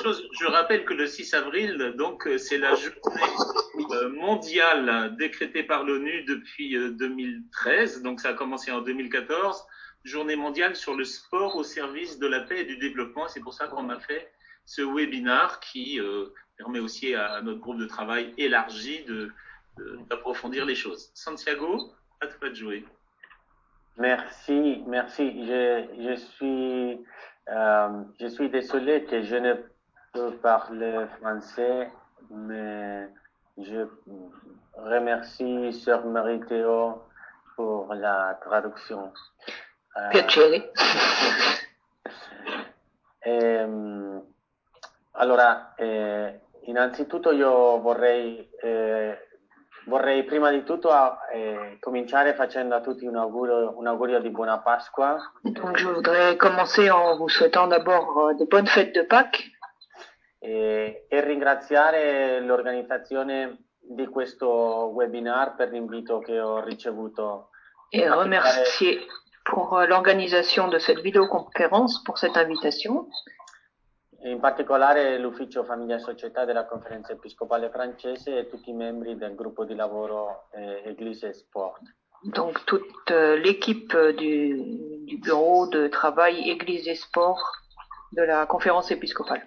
chose, je rappelle que le 6 avril, donc, c'est la journée mondiale décrétée par l'ONU depuis 2013, donc ça a commencé en 2014, journée mondiale sur le sport au service de la paix et du développement. C'est pour ça qu'on a fait ce webinar qui permet aussi à notre groupe de travail élargi d'approfondir les choses. Santiago, à toi de jouer. Merci, merci. Je suis désolé que je ne peux parler français, mais je remercie Sœur Marie-Théo pour la traduction. Piacere. Allora, innanzitutto io vorrei prima di tutto cominciare facendo a tutti un augurio di buona Pasqua. Donc je voudrais commencer en vous souhaitant d'abord de bonnes fêtes de Pâques E ringraziare l'organizzazione di questo webinar per l'invito che ho ricevuto. et remercier pour l'organisation de cette vidéoconférence, pour cette invitation. In particolare l'Ufficio Famiglia e Società della Conferenza Episcopale Francese e tutti i membri del gruppo di lavoro Église et Sport. Donc toute l'équipe du bureau de travail Église et Sport de la conférence épiscopale.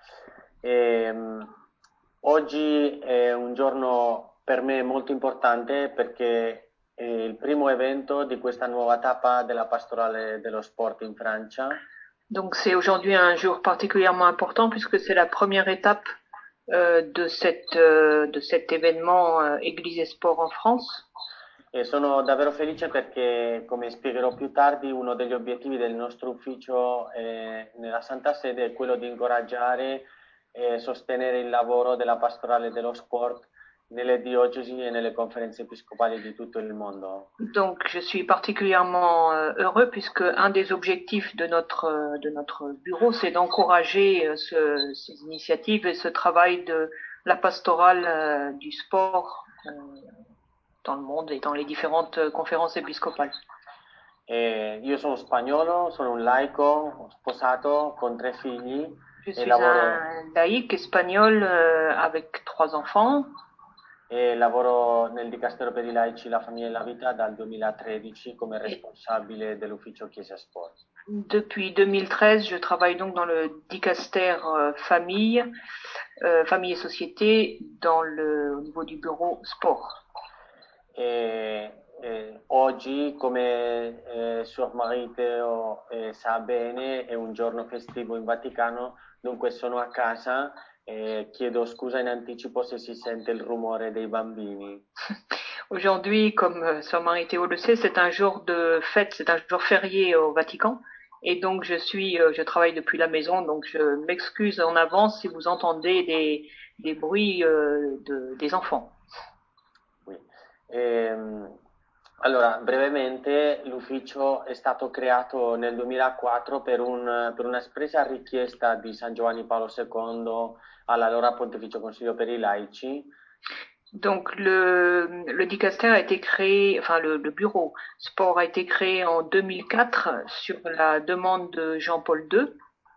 Oggi è un giorno per me molto importante perché è il primo evento di questa nuova tappa della pastorale dello sport in Francia. Donc c'est aujourd'hui un jour particulièrement important puisque c'est la première étape de cet événement Église et Sport en France. E sono davvero felice perché, come spiegherò più tardi, uno degli obiettivi del nostro ufficio nella Santa Sede è quello di incoraggiare e sostenere il lavoro della pastorale dello sport nelle diocesi e nelle conferenze episcopali di tutto il mondo. Donc je suis particulièrement heureux puisque un des objectifs de notre bureau, c'est d'encourager ces initiatives et ce travail de la pastorale du sport dans le monde et dans les différentes conférences épiscopales. Io sono spagnolo, sono un laico, sposato, con 3 figli. Je suis un laïc espagnol avec 3 enfants. E lavoro nel Dicastero per i laici, la famiglia e la vita dal 2013 come responsabile dell'ufficio Chiesa Sport. Depuis 2013, je travaille donc dans le Dicaster famille et société au niveau du bureau sport. Oggi, come Suor Marie-Théo sa bene, è un giorno festivo in Vaticano, dunque sono a casa e chiedo scusa in anticipo se si sente il rumore dei bambini. Aujourd'hui, comme Sœur Marie-Théo le sait, c'est un jour de fête, c'est un jour férié au Vatican. Et donc je travaille depuis la maison, donc je m'excuse en avance si vous entendez des bruits des enfants. Oui. Allora, brevemente, l'ufficio è stato creato nel 2004 per un'espressa richiesta di San Giovanni Paolo II all'allora Pontificio Consiglio per i Laici. Donc le dicaster a été créé, enfin le bureau sport a été créé en 2004 sur la demande de Jean-Paul II.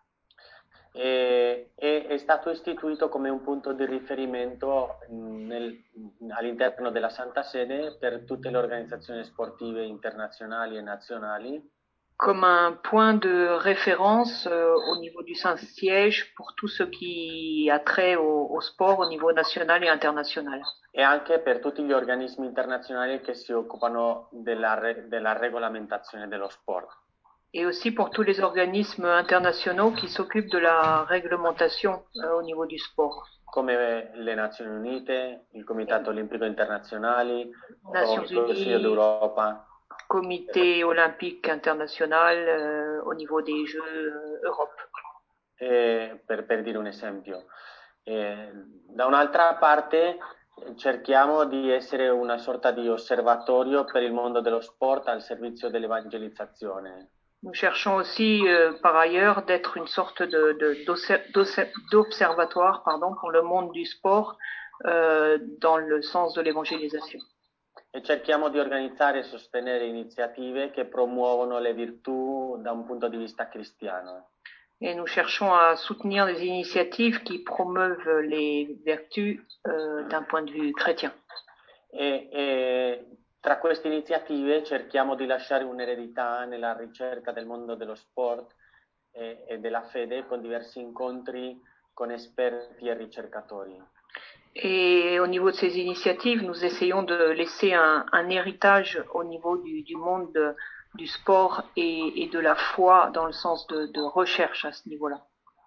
È stato istituito come un punto di riferimento all'interno della Santa Sede per tutte le organizzazioni sportive internazionali e nazionali. Comme un point de référence au niveau du Saint-Siège pour tout ce qui a trait au sport au niveau national et international. E anche per tutti gli organismi internazionali che si occupano della regolamentazione dello sport. Et aussi pour tous les organismes internationaux qui s'occupent de la réglementation au niveau du sport. Come le Nazioni Unite, il Comitato Olimpico Internazionale, Nations il Consiglio d'Europa. Comité olympique international au niveau des Jeux Europe. Per dire un esempio. Da un'altra parte cerchiamo di essere una sorta di osservatorio per il mondo dello sport al servizio dell'evangelizzazione. Nous cherchons aussi par ailleurs d'être une sorte d'observatoire pour le monde du sport dans le sens de l'évangélisation. E cerchiamo di organizzare e sostenere iniziative che promuovono le virtù da un punto di vista cristiano. Et nous cherchons à soutenir des initiatives qui promeuvent les vertus d'un point de vue chrétien. E tra queste iniziative cerchiamo di lasciare un'eredità nella ricerca del mondo dello sport e della fede con diversi incontri con esperti e ricercatori. Et au niveau de ces initiatives, nous essayons de laisser un héritage au niveau du monde du sport et de la foi dans le sens de recherche à ce niveau-là.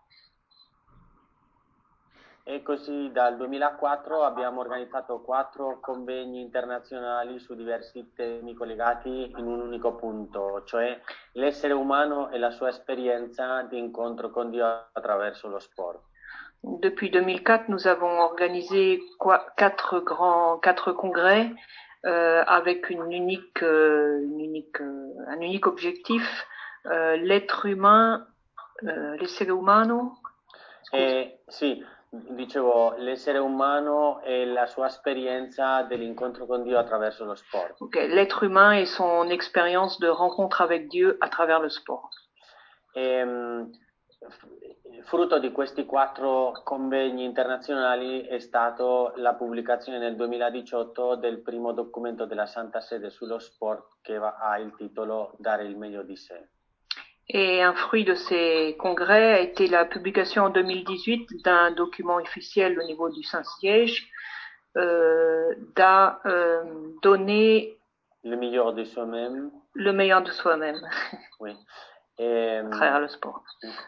E così dal 2004 abbiamo organizzato 4 convegni internazionali su diversi temi collegati in un unico punto, cioè l'essere umano e la sua esperienza di incontro con Dio attraverso lo sport. Depuis 2004, nous avons organisé 4 congrès avec un unique objectif, l'être humain, l'essere umano. Sì, dicevo, l'essere umano e la sua esperienza dell'incontro con Dio attraverso lo sport. Okay, l'être humain et son expérience de rencontre avec Dieu à travers le sport. Frutto di questi 4 convegni internazionali è stato la pubblicazione nel 2018 del primo documento della Santa Sede sullo sport che ha il titolo Dare il meglio di sé. Et un fruit de ces congrès a été la publication en 2018 d'un document officiel au niveau du Saint-Siège donner le meilleur de soi-même. Le meilleur de soi-même. Oui. À travers le sport.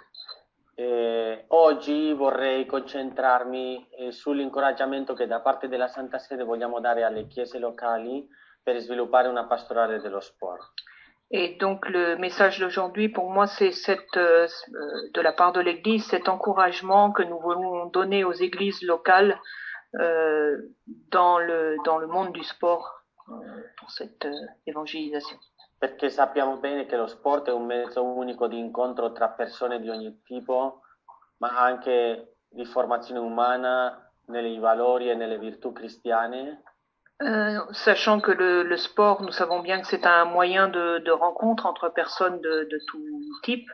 Oggi vorrei concentrarmi sull'incoraggiamento che da parte della Santa Sede vogliamo dare alle chiese locali per sviluppare una pastorale dello sport. Et donc le message d'aujourd'hui pour moi c'est de la part de l'Église cet encouragement que nous voulons donner aux églises locales dans le monde du sport pour cette évangélisation. Perché sappiamo bene che lo sport è un mezzo unico di incontro tra persone di ogni tipo, ma anche di formazione umana nei valori e nelle virtù cristiane. Sachant que le sport, nous savons bien que c'est un moyen de rencontre entre personnes de tout type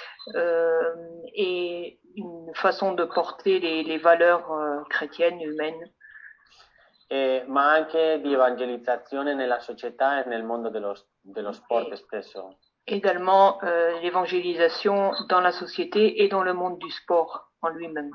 et une façon de porter les valeurs chrétiennes, humaines. Ma anche di evangelizzazione nella società e nel mondo dello sport stesso. Également l'évangélisation dans la société et dans le monde du sport en lui-même.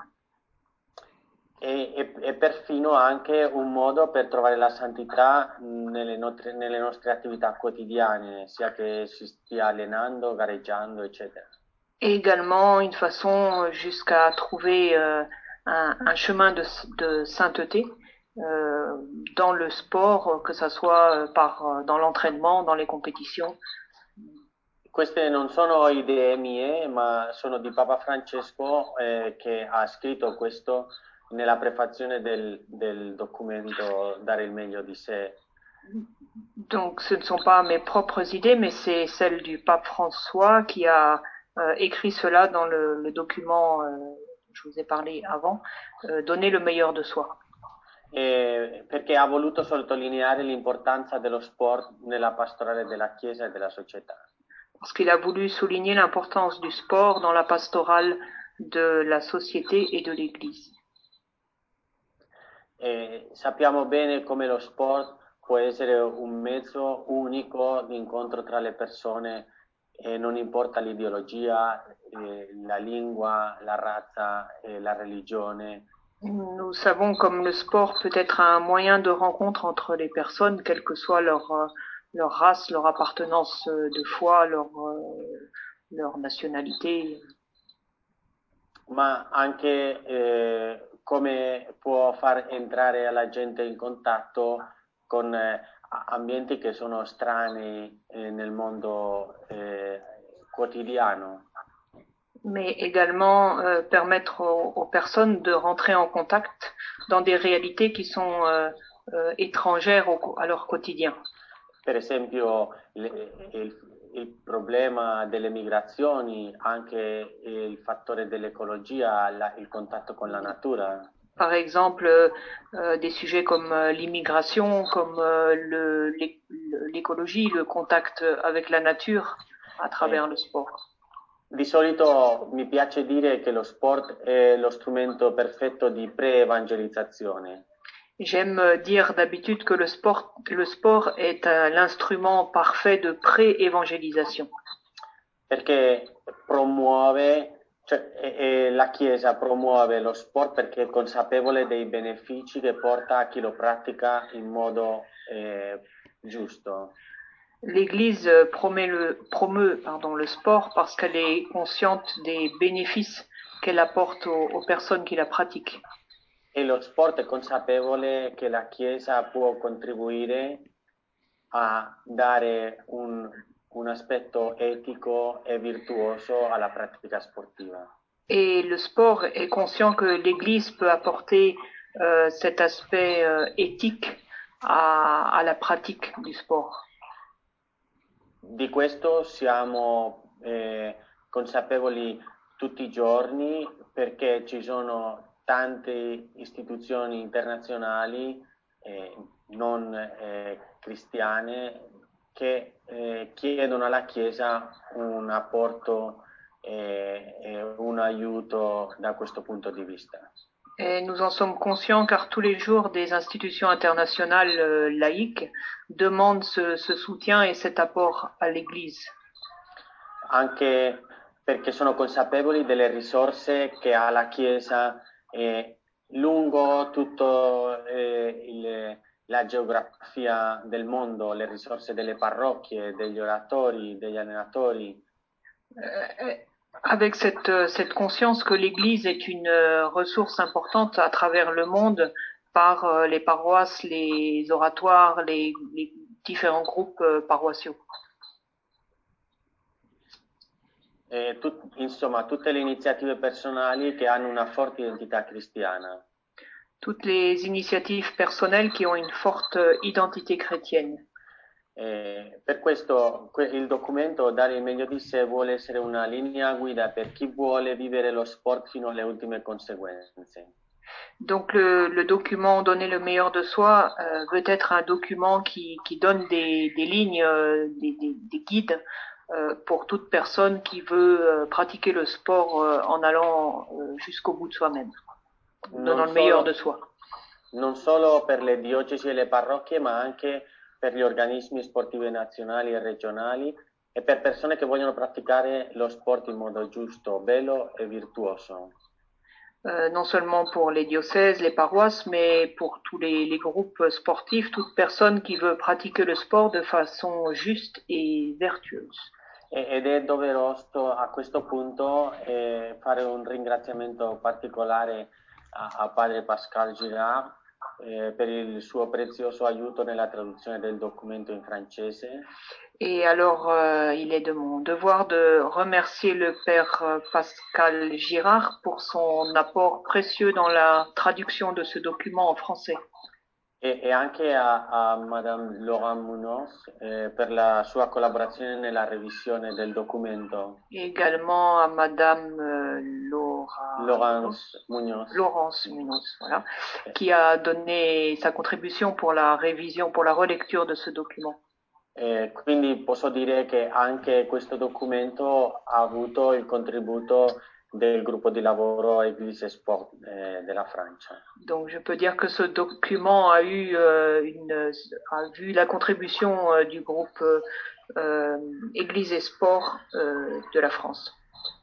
E perfino anche un modo per trovare la santità nelle nostre attività quotidiane, sia che si stia allenando, gareggiando, eccetera. Et également une façon jusqu'à trouver un chemin de sainteté dans le sport, que ça soit dans l'entraînement, dans les compétitions. Queste non sono idee mie, ma sono di Papa Francesco che ha scritto questo nella prefazione del documento Dare il meglio di sé. Donc ce ne sont pas mes propres idées, mais c'est celles du pape François qui a écrit cela dans le document je vous ai parlé avant, donner le meilleur de soi. Perché ha voluto sottolineare l'importanza dello sport nella pastorale della Chiesa e della società. Parce qu'il a voulu souligner l'importance du sport dans la pastorale de la société et de l'Église. Sappiamo bene come lo sport può essere un mezzo unico di incontro tra le persone e non importa l'ideologia, la lingua, la razza, la religione. Nous savons comme le sport peut être un moyen de rencontre entre les personnes, quelle que soit leur race, leur appartenance de foi, leur nationalité. Ma anche come può far entrare la gente in contatto con ambienti che sono strani nel mondo quotidiano. Mais également permettre aux personnes de rentrer en contact dans des réalités qui sont étrangères à leur quotidien. Per esempio il problema delle migrazioni, anche il fattore dell'ecologia, il contatto con la natura. Par exemple, des sujets comme l'immigration, comme l'écologie, le contact avec la nature à travers le sport. Di solito mi piace dire che lo sport è lo strumento perfetto di pre-evangelizzazione. J'aime dire d'habitude que le sport est l'instrument parfait de pré-évangélisation. Perché la Chiesa promuove lo sport perché è consapevole dei benefici che porta a chi lo pratica in modo giusto. L'Église promeut le sport parce qu'elle est consciente des bénéfices qu'elle apporte aux personnes qui la pratiquent. E lo sport è consapevole che la Chiesa può contribuire a dare un aspetto etico e virtuoso alla pratica sportiva. Et le sport est conscient que l'Église peut apporter cet aspect éthique à la pratique du sport. Di questo siamo consapevoli tutti i giorni perché ci sono tante istituzioni internazionali non cristiane che chiedono alla Chiesa un apporto e un aiuto da questo punto di vista. Et nous en sommes conscients car tous les jours des institutions internationales laïques demandent ce soutien et cet apport à l'Église. Anche perché sono consapevoli delle risorse che ha la Chiesa lungo tutta la geografia del mondo, le risorse delle parrocchie, degli oratori, degli allenatori. Avec cette conscience que l'Église est une ressource importante à travers le monde par les paroisses, les oratoires, les différents groupes paroissiaux. Insomma, tutte le iniziative personali che hanno una forte identità cristiana. Toutes les initiatives personnelles qui ont une forte identité chrétienne. Per questo il documento Dare il meglio di sé vuole essere una linea guida per chi vuole vivere lo sport fino alle ultime conseguenze. Donc le document Donner le meilleur de soi veut être un document qui donne des lignes, des guides pour toute personne qui veut pratiquer le sport en allant jusqu'au bout de soi-même, donnant le meilleur de soi. Non solo per le diocesi e le parrocchie, ma anche per gli organismi sportivi nazionali e regionali e per persone che vogliono praticare lo sport in modo giusto, bello e virtuoso. Non seulement pour les diocèses, les paroisses, mais pour tous les groupes sportifs, toute personne qui veut pratiquer le sport de façon juste et vertueuse. Ed è doveroso a questo punto fare un ringraziamento particolare a padre Pascal Girard per il suo prezioso aiuto nella traduzione del documento in francese. Et alors, il est de mon devoir de remercier le père Pascal Girard pour son apport précieux dans la traduction de ce document en français. E anche a Madame Laurent Munoz per la sua collaborazione nella revisione del documento. Et également à Madame Laurence Munoz. Laurence Munoz, voilà, qui a donné sa contribution pour la révision, pour la relecture de ce document. Quindi posso dire che anche questo documento ha avuto il contributo del gruppo di lavoro Église et Sport della Francia. Donc je peux dire que ce document a vu la contribution du groupe Église et Sport de la France.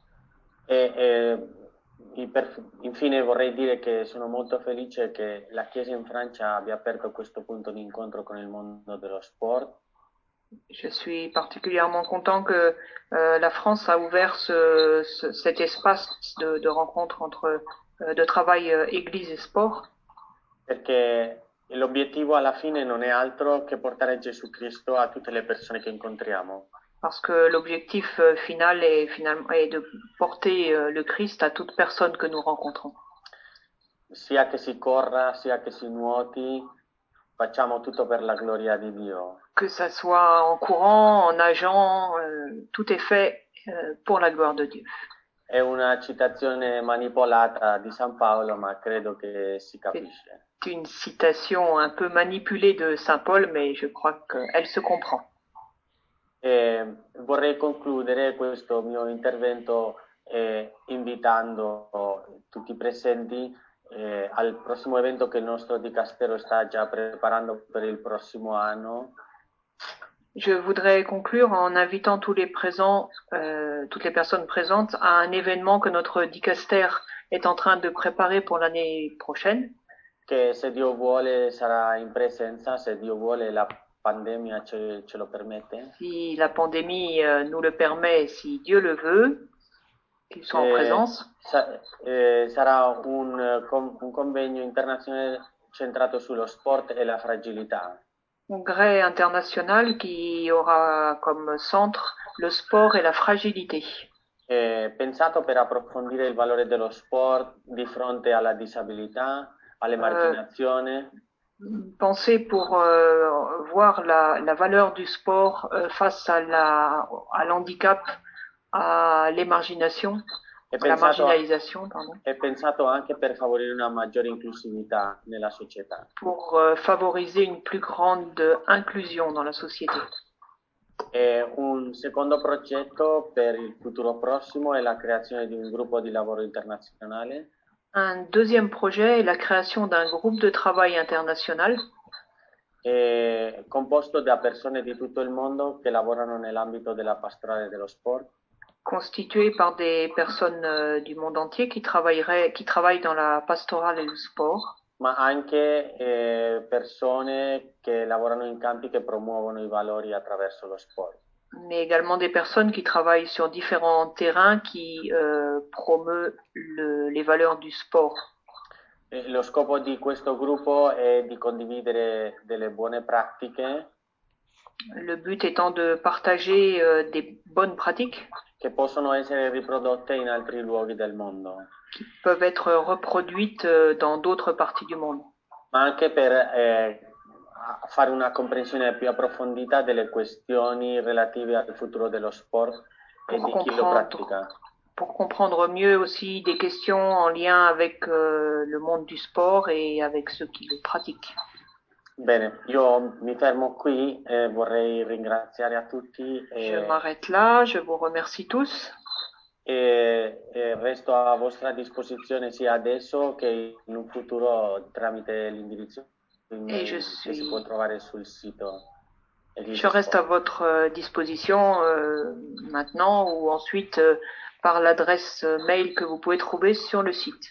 Infine vorrei dire che sono molto felice che la Chiesa in Francia abbia aperto questo punto di incontro con il mondo dello sport. Je suis particulièrement content que la France a ouvert cet espace de rencontre entre de travail Église et sport. Perché l'obiettivo alla fine non è altro che portare Gesù Cristo a tutte le persone che incontriamo. Parce que l'objectif final est de porter le Christ à toute personne que nous rencontrons. Sia che si corra, sia che si nuoti, facciamo tutto per la gloria di Dio. Que ça soit en courant, en nageant, tout est fait pour la gloire de Dieu. È una citazione manipolata di San Paolo, ma credo che si capisce. C'est une citation un peu manipulée de Saint Paul, mais je crois qu'elle se comprend. Vorrei concludere questo mio intervento invitando tutti i presenti al prossimo evento che il nostro dicastero sta già preparando per il prossimo anno. Je voudrais conclure en invitant tous les présents, toutes les personnes présentes à un événement que notre dicaster est en train de préparer pour l'année prochaine. Che se Dio vuole sarà in presenza, se Dio vuole la pandemia ce lo permette. Si la pandémie nous le permet, si Dieu le veut, qu'ils soient en présence. Sarà un convegno internazionale centrato sullo sport e la fragilità. Congrès international qui aura comme centre le sport et la fragilité. Pensato per approfondire il valore dello sport di fronte alla disabilità, all'emarginazione. Pensé pour voir la valeur du sport face à l'handicap, à l'émargination, à la marginalisation, pardon. È pensato anche per favorire una maggiore inclusività nella società. Pour favoriser une plus grande inclusion dans la société. Un secondo progetto per il futuro prossimo è la creazione di un gruppo di lavoro internazionale. Un deuxième projet est la création d'un groupe de travail international. Composto da persone di tutto il mondo che lavorano nell'ambito della pastorale dello sport. Constitué par des personnes du monde entier qui travaillent dans la pastorale et le sport. Ma anche persone che lavorano in campi che promuovono i valori attraverso lo sport. Mais également des personnes qui travaillent sur différents terrains qui promeuvent les valeurs du sport. Lo scopo di questo gruppo è di condividere delle buone pratiche. Le but étant de partager des bonnes pratiques che possono essere riprodotte in altri luoghi del mondo. Qui peuvent être reproduites dans d'autres parties du monde. Ma anche per fare una comprensione più approfondita delle questioni relative al futuro dello sport e di chi lo pratica. Pour comprendre mieux aussi des questions en lien avec le monde du sport et avec ceux qui le pratiquent. Bene, io mi fermo qui e vorrei ringraziare a tutti. Je m'arrête là, je vous remercie tous. E resto a vostra disposizione sia adesso che in un futuro tramite l'indirizzo email che si può trovare sul sito. Je reste à votre disposition maintenant ou ensuite par l'adresse mail que vous pouvez trouver sur le site.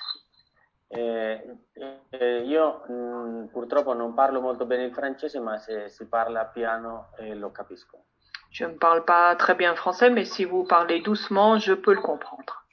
Io purtroppo non parlo molto bene il francese, ma se si parla piano lo capisco. Je ne parle pas très bien français, mais si vous parlez doucement, je peux le comprendre.